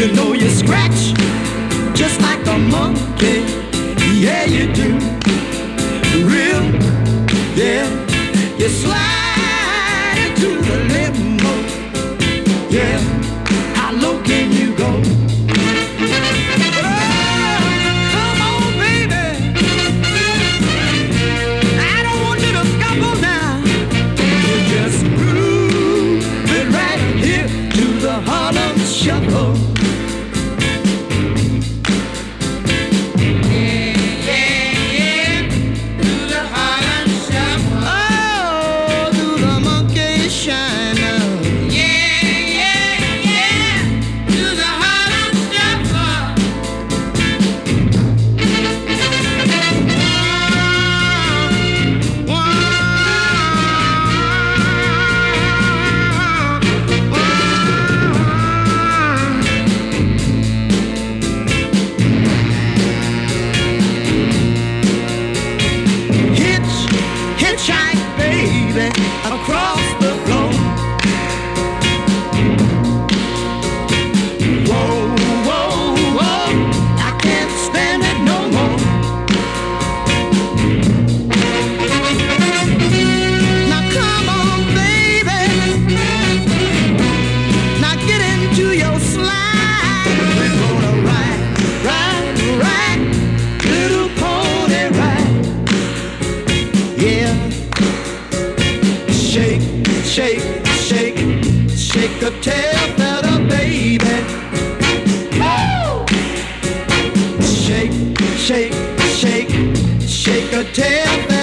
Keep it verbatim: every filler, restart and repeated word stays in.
You know you scratch just like a monkey. Yeah, you do. Real, yeah. You slide into the limbo. Yeah. How low can you go? Harlem Shuffle. Yeah, yeah, yeah. Do the Harlem Shuffle. Oh, do the monkey shine. Yeah, yeah, yeah. Do the Harlem Shuffle. One, one. Hitchhike, baby, across the floor. Whoa, whoa, whoa, I can't stand it no more. Now come on, baby. Now get into your slide. We're gonna ride, ride, ride, little pony ride. Yeah. Shake, shake, shake, shake a tail feather, baby. Woo! Shake, shake, shake, shake a tail feather.